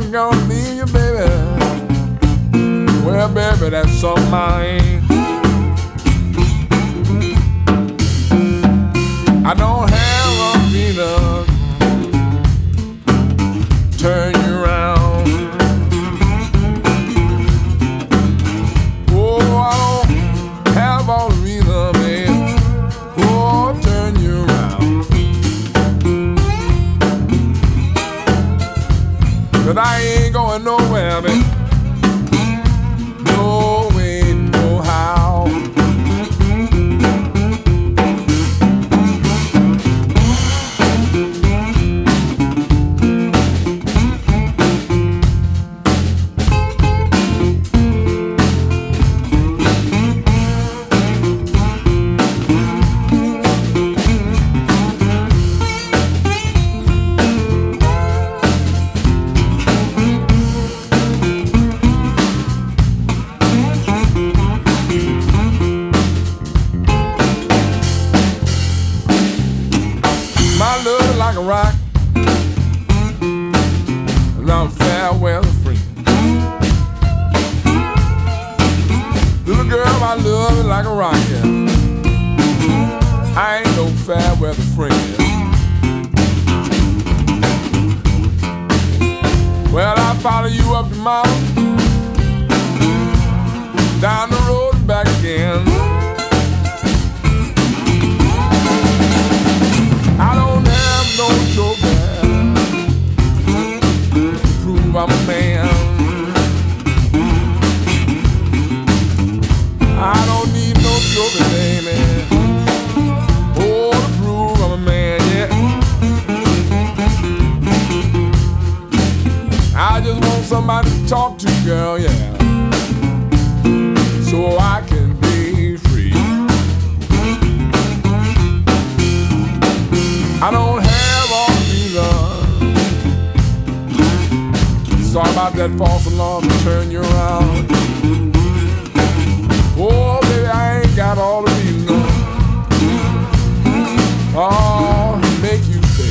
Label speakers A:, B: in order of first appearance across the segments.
A: I'm gonna leave you, baby. Well, baby, that's something I ain't. I don't have a reason turn you around. Oh, I don't have all the reason, man. Oh, turn you around. But I ain't going nowhere, man. No way, no how. My love is like a rock, and I'm fair weather free. Little girl, my love is like a rock, yeah. I ain't no fair weather friend. Well, I follow you up the mountain, down the road and back again. I don't have no trophy to prove I'm a man. I don't need no trophy, baby. Oh, to prove I'm a man, yeah. I just want somebody to talk to, girl, yeah, so I can be free. I don't have all the reason. Sorry about that false alarm to turn you around. Oh, baby, I ain't got all the reason. Oh, make you stay.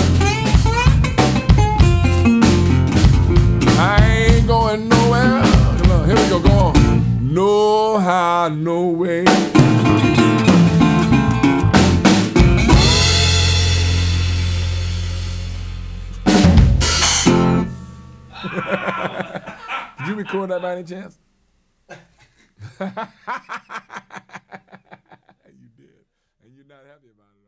A: I ain't going nowhere. Come on, here we go, go on. No how, no way. Did you record that by any chance? You did. And you're not happy about it.